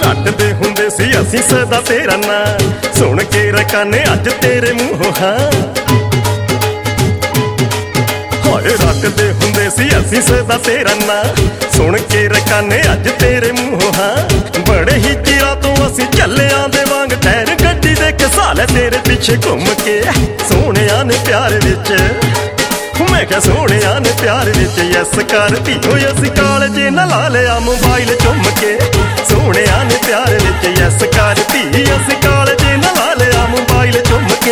रटदे हुंदे सी असीं सदा तेरा नां, सुन के रकाने अज तेरे मूंहों हां। हाय रटदे हुंदे सी असीं सदा तेरा नां, सुन के रकाने अज तेरे मूंहों हां। बड़े ही चिरां तो असीं झल्लियां दे वांग टैर गड्डी दे घसा लै तेरे पिछे घुम के। सोहणिया ने प्यार विच मैं क्या सोहणिया ने प्यार विच यस कर धीओ असीं कालजे ना ला लिया मोबाइल चुम के। सोहणिया ने प्यार विच यस कर धी असीं कालजे ना ला लिया मोबाइल चुम के।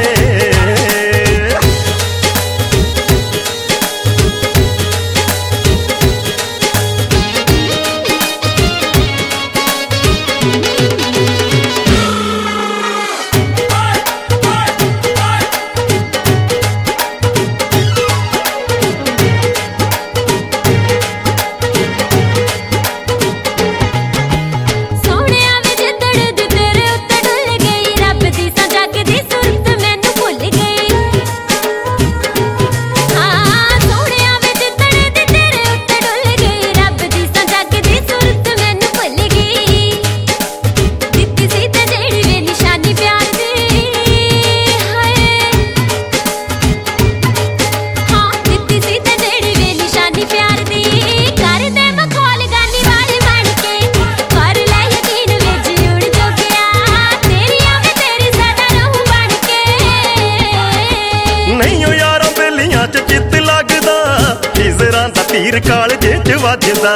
तीर कालजे च वजदा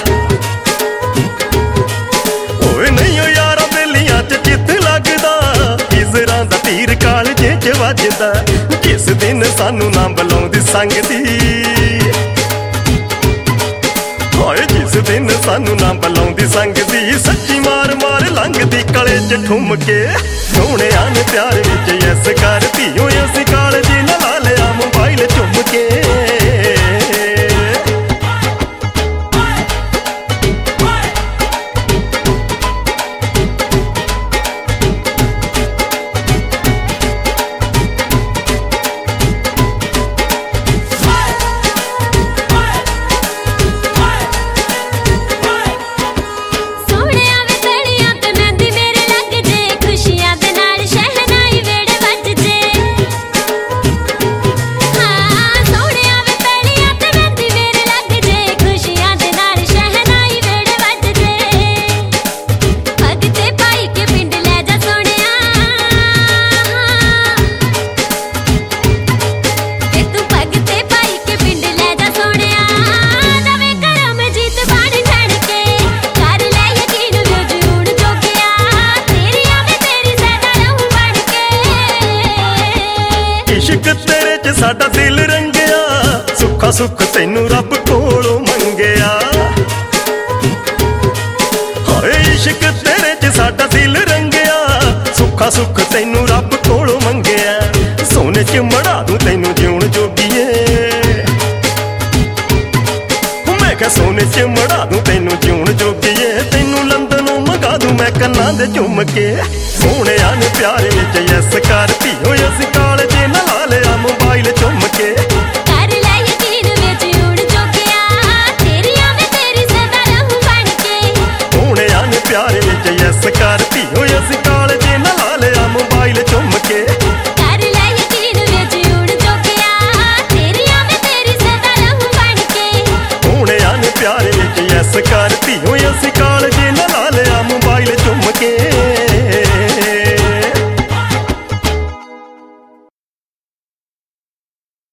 ओए नहीं ओ यारा बेलियां च चित लगदा। इज़रां दा तीर कालजे च वजदा, जिस दिन सानू ना बुलाउंदी संगदी। हाय जिस दिन सानू ना बुलाउंदी संगदी, सच्ची मार मार लंघदी कले च ठुम के। सोहणिया ने प्यार विच यस कर धीओ असीं कालजे ना ला लिया मोबाइल चुम के। इश्क तेरे च साडा दिल रंगिया, सुखा सुख तैनू रब कोलों मंगिया। हाय इश्क तेरे च साडा दिल रंगिया, सुखा सुख तैनू रब कोलों मंगिया। सोने च मड़ा दूं तैनू जीउण जोगीए, मैं क्या सोने च मड़ा दूं तैनू जीउण जोगीए। तैनू लंदनों मंगा दूं मैं कन्नां दे झुम के। सोहणिया ने प्यार विच यस कर धीओ असीं कालजे ना ला लिया मोबाइल चुम के। कर लै यकीन विच उड़ जोगिया, तेरियां वे तेरी सदा रहूं बन के। सोहणिया ने प्यार विच यस कर धीओ असीं कालजे ना ला लिया मोबाइल चुम के। कर लै यकीन विच उड़ जोगिया, तेरियां वे तेरी सदा रहूं बन के। सोहणिया ने प्यार विच यस कर